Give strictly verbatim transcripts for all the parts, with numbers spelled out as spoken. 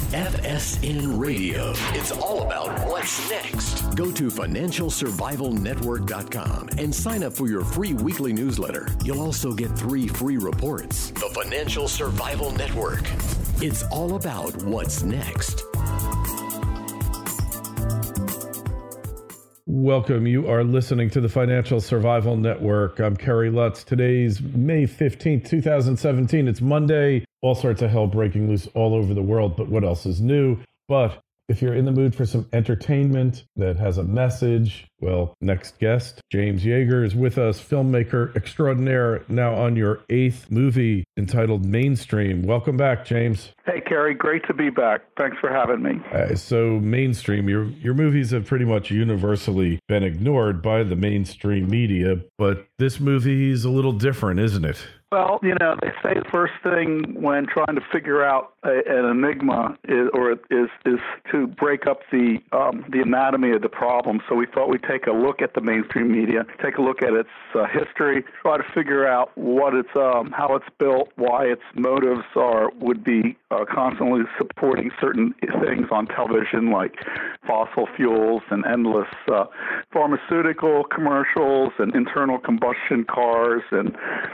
F S N Radio. It's all about what's next. Go to financial survival network dot com and sign up for your free weekly newsletter. You'll also get three free reports. The Financial Survival Network. It's all about what's next. Welcome. You are listening to the Financial Survival Network. I'm Kerry Lutz. Today's May fifteenth, twenty seventeen. It's Monday. All sorts of hell breaking loose all over the world, but what else is new? But if you're in the mood for some entertainment that has a message, well, next guest, James Yeager, is with us, filmmaker extraordinaire, now on your eighth movie entitled Mainstream. Welcome back, James. Hey, Kerry, great to be back. Thanks for having me. Uh, so, Mainstream, your your movies have pretty much universally been ignored by the mainstream media, but this movie is a little different, isn't it? Well, you know, they say the first thing when trying to figure out a, an enigma is, or is is to break up the um, the anatomy of the problem. So we thought we'd take a look at the mainstream media, take a look at its uh, history, try to figure out what it's um, how it's built, why its motives are would be uh, constantly supporting certain things on television, like fossil fuels and endless uh, pharmaceutical commercials and internal combustion cars and,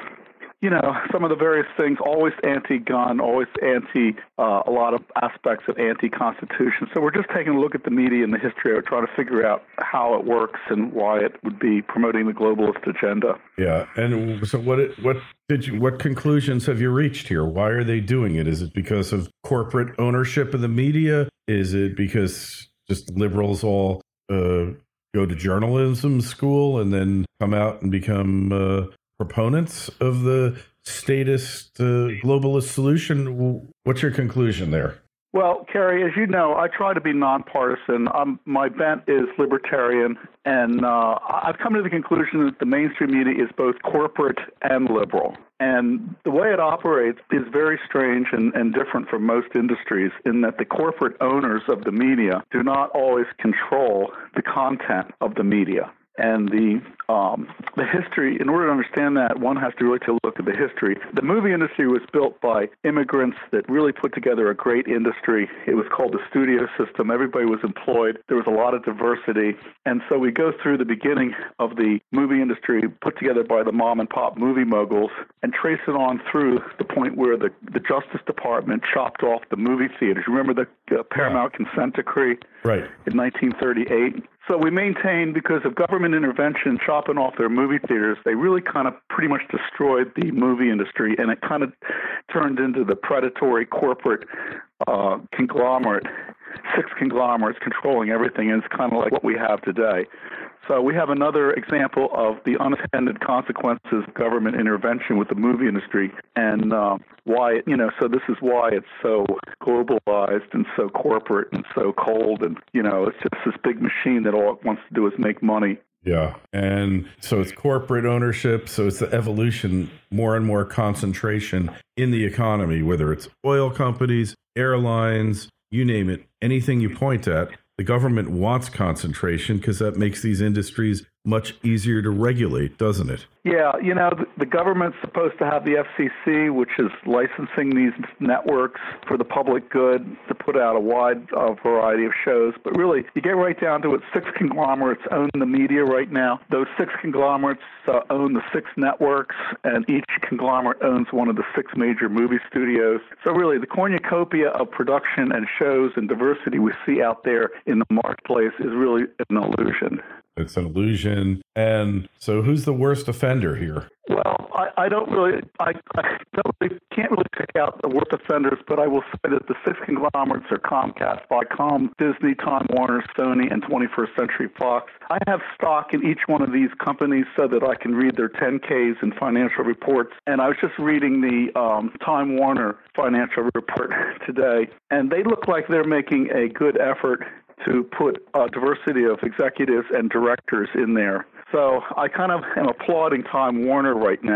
you know, some of the various things, always anti-gun, always anti, uh, a lot of aspects of anti-constitution. So we're just taking a look at the media and the history of it, trying to figure out how it works and why it would be promoting the globalist agenda. Yeah, and so what? It, what did you? What conclusions have you reached here? Why are they doing it? Is it because of corporate ownership of the media? Is it because just liberals all uh, go to journalism school and then come out and become uh, proponents of the statist uh, globalist solution? What's your conclusion there? Well, Kerry, as you know, I try to be nonpartisan. Um, my bent is libertarian, and uh, I've come to the conclusion that the mainstream media is both corporate and liberal. And the way it operates is very strange and, and different from most industries in that the corporate owners of the media do not always control the content of the media. And the um, the history, in order to understand that, one has to really take a look at the history. The movie industry was built by immigrants that really put together a great industry. It was called the studio system. Everybody was employed. There was a lot of diversity. And so we go through the beginning of the movie industry put together by the mom and pop movie moguls and trace it on through the point where the, the Justice Department chopped off the movie theaters. Remember the uh, Paramount yeah. consent decree? Right. In nineteen thirty-eight. So we maintain, because of government intervention chopping off their movie theaters, they really kind of pretty much destroyed the movie industry, and it kind of turned into the predatory corporate uh, conglomerate, six conglomerates controlling everything, and it's kind of like what we have today. So we have another example of the unintended consequences of government intervention with the movie industry, and uh, why, you know, so this is why it's so globalized and so corporate and so cold, and, you know, it's just this big machine that all it wants to do is make money. Yeah. And so it's corporate ownership. So it's the evolution, more and more concentration in the economy, whether it's oil companies, airlines, you name it, anything you point at. The government wants concentration because that makes these industries much easier to regulate, doesn't it? Yeah, you know, the, the government's supposed to have the F C C, which is licensing these networks for the public good to put out a wide uh, variety of shows. But really, you get right down to it, six conglomerates own the media right now. Those six conglomerates uh, own the six networks, and each conglomerate owns one of the six major movie studios. So really, the cornucopia of production and shows and diversity we see out there in the marketplace is really an illusion. It's an illusion. And so who's the worst offender here? Well, I, I don't really, I, I don't really, can't really pick out the worst offenders, but I will say that the six conglomerates are Comcast, Viacom, Disney, Time Warner, Sony, and twenty-first Century Fox. I have stock in each one of these companies so that I can read their ten Ks and financial reports. And I was just reading the um, Time Warner financial report today, and they look like they're making a good effort to put a diversity of executives and directors in there. So I kind of am applauding Time Warner right now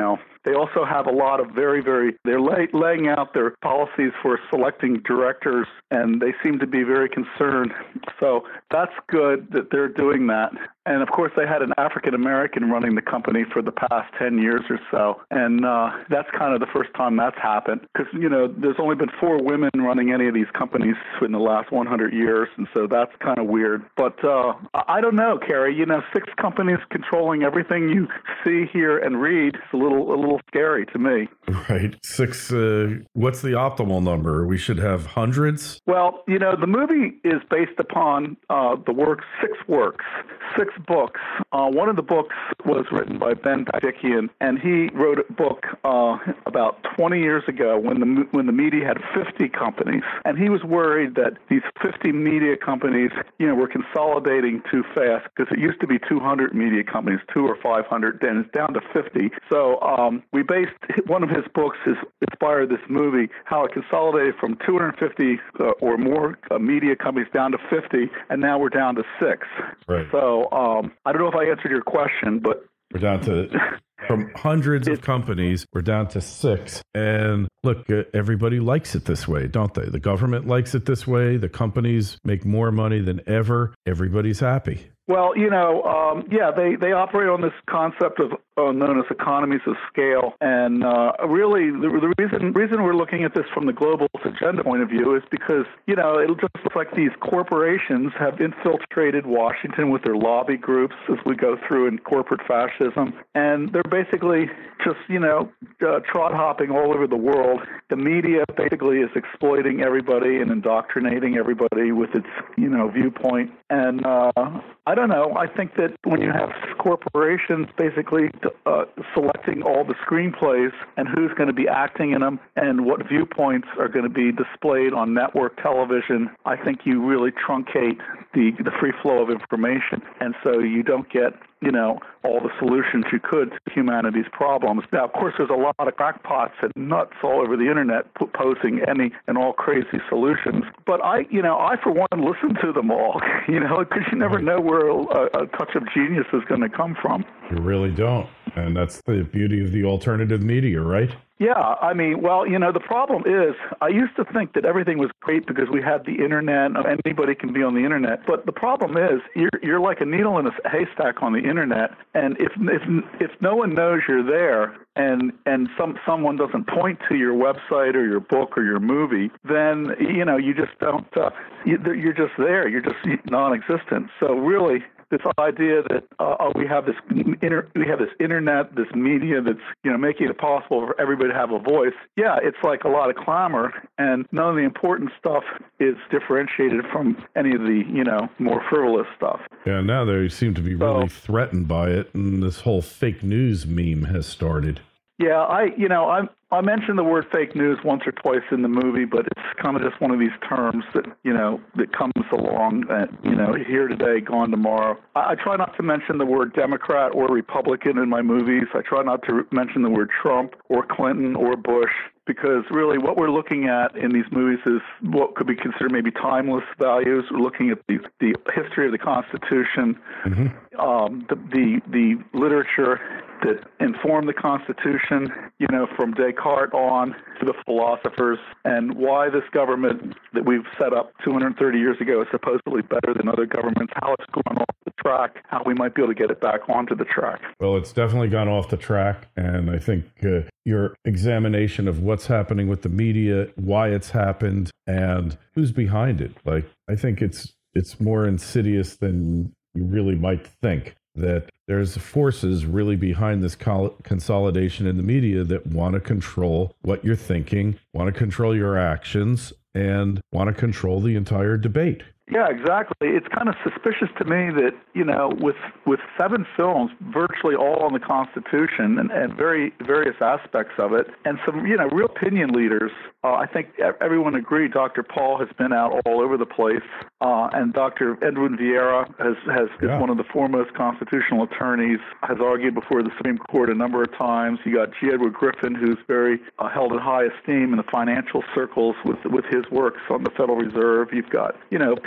They also have a lot of very, very, they're lay, laying out their policies for selecting directors, and they seem to be very concerned. So that's good that they're doing that. And of course, they had an African American running the company for the past ten years or so. And uh, that's kind of the first time that's happened. Because, you know, there's only been four women running any of these companies in the last one hundred years. And so that's kind of weird. But uh, I don't know, Kerry. You know, six companies controlling everything you see, hear, and read is a little, a little scary to me. Right. Six. Uh, what's the optimal number? We should have hundreds? Well, you know, the movie is based upon uh, the works, six works, six books. Uh, one of the books was written by Ben Dikian, and he wrote a book uh, about twenty years ago when the when the media had fifty companies, and he was worried that these fifty media companies, you know, were consolidating too fast because it used to be two hundred media companies, two or five hundred, then it's down to fifty. So um, we based one of his books is inspired this movie, how it consolidated from two hundred fifty uh, or more uh, media companies down to fifty, and now we're down to six. Right. So um, I don't know if I answered your question, but we're down to from hundreds of companies, we're down to six. And look, uh, everybody likes it this way, don't they? The government likes it this way. The companies make more money than ever. Everybody's happy. Well, you know, um, yeah, they, they operate on this concept of uh, known as economies of scale. And uh, really, the, the reason reason we're looking at this from the global agenda point of view is because, you know, it'll just look like these corporations have infiltrated Washington with their lobby groups as we go through in corporate fascism. And they're basically just, you know, uh, trot hopping all over the world. The media basically is exploiting everybody and indoctrinating everybody with its, you know, viewpoint. And uh, I don't know. I think that when you have corporations basically uh, selecting all the screenplays and who's going to be acting in them and what viewpoints are going to be displayed on network television, I think you really truncate the, the free flow of information. And so you don't get, you know, all the solutions you could to humanity's problems. Now, of course, there's a lot of crackpots and nuts all over the internet posing any and all crazy solutions. But I, you know, I, for one, listen to them all, you know, because you never know where a, a touch of genius is going to come from. You really don't. And that's the beauty of the alternative media, right? Yeah, I mean, well, you know, the problem is I used to think that everything was great because we had the internet, anybody can be on the internet. But the problem is you're you're like a needle in a haystack on the internet, and if if if no one knows you're there and and some someone doesn't point to your website or your book or your movie, then you know you just don't uh, you, you're just there, you're just non-existent. So really, this idea that uh, we have this inter- we have this internet, this media that's, you know, making it possible for everybody to have a voice. Yeah, it's like a lot of clamor, and none of the important stuff is differentiated from any of the, you know, more frivolous stuff. Yeah, now they seem to be really so, threatened by it, and this whole fake news meme has started. Yeah, I, you know, I I mentioned the word fake news once or twice in the movie, but it's kind of just one of these terms that, you know, that comes along, uh, you know, here today, gone tomorrow. I, I try not to mention the word Democrat or Republican in my movies. I try not to mention the word Trump or Clinton or Bush, because really what we're looking at in these movies is what could be considered maybe timeless values. We're looking at the, the history of the Constitution, mm-hmm. um, the, the the literature that informed the Constitution, you know, from Descartes on to the philosophers, and why this government that we've set up two hundred thirty years ago is supposedly better than other governments, how it's gone off the track, how we might be able to get it back onto the track. Well, it's definitely gone off the track, and I think uh, your examination of what's happening with the media, why it's happened, and who's behind it, like, I think it's it's more insidious than you really might think. That there's forces really behind this col- consolidation in the media that want to control what you're thinking, want to control your actions, and want to control the entire debate. Yeah, exactly. It's kind of suspicious to me that, you know, with with seven films, virtually all on the Constitution and, and very various aspects of it, and some, you know, real opinion leaders, uh, I think everyone agreed Doctor Paul has been out all over the place, uh, and Doctor Edwin Vieira has, has yeah. is one of the foremost constitutional attorneys, has argued before the Supreme Court a number of times. You got G. Edward Griffin, who's very uh, held in high esteem in the financial circles with with his works on the Federal Reserve. You've got, you know, people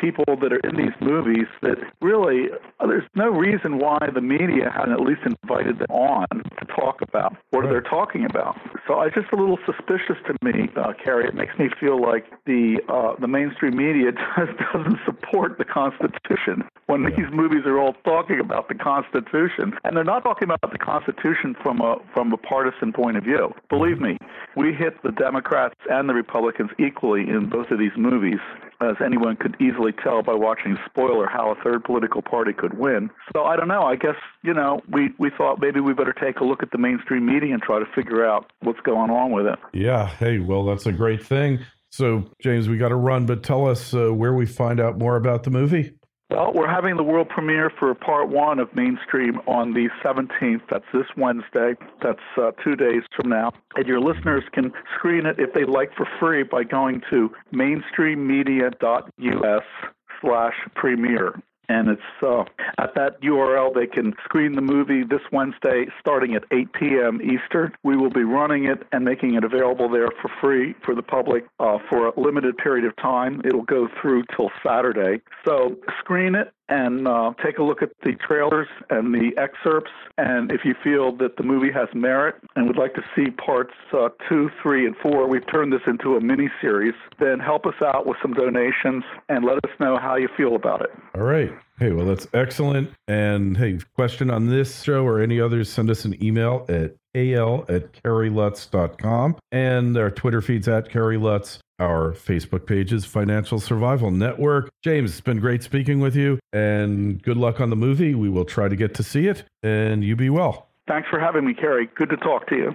people that are in these movies that really, there's no reason why the media hadn't at least invited them on to talk about what right. they're talking about. So it's just a little suspicious to me, uh, Kerry. It makes me feel like the uh, the mainstream media just doesn't support the Constitution when yeah. these movies are all talking about the Constitution. And they're not talking about the Constitution from a from a partisan point of view. Believe me, we hit the Democrats and the Republicans equally in both of these movies, as anyone could easily tell by watching Spoiler how a third political party could win. So I don't know. I guess, you know, we, we thought maybe we better take a look at the mainstream media and try to figure out what's going on with it. Yeah. Hey, well, that's a great thing. So, James, we got to run, but tell us uh, where we find out more about the movie. Well, we're having the world premiere for part one of Mainstream on the seventeenth. That's this Wednesday. That's uh, two days from now. And your listeners can screen it if they like for free by going to mainstreammedia.us slash premiere. And it's uh, at that U R L they can screen the movie this Wednesday starting at eight p.m. Eastern. We will be running it and making it available there for free for the public uh, for a limited period of time. It'll go through till Saturday. So screen it and uh, take a look at the trailers and the excerpts. And if you feel that the movie has merit and would like to see parts uh, two, three, and four, we've turned this into a mini-series, then help us out with some donations and let us know how you feel about it. All right. Hey, well, that's excellent. And hey, question on this show or any others, send us an email at al at kerry lutz dot com, and our Twitter feed's at Kerry Lutz. Our Facebook page is Financial Survival Network. James, it's been great speaking with you, and good luck on the movie. We will try to get to see it, and you be well. Thanks for having me, Kerry. Good to talk to you.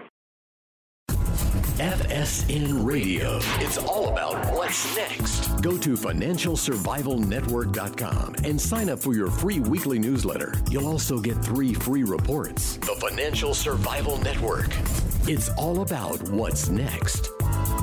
F S N Radio. It's all about what's next. Go to financial survival network dot com and sign up for your free weekly newsletter. You'll also get three free reports. The Financial Survival Network. It's all about what's next.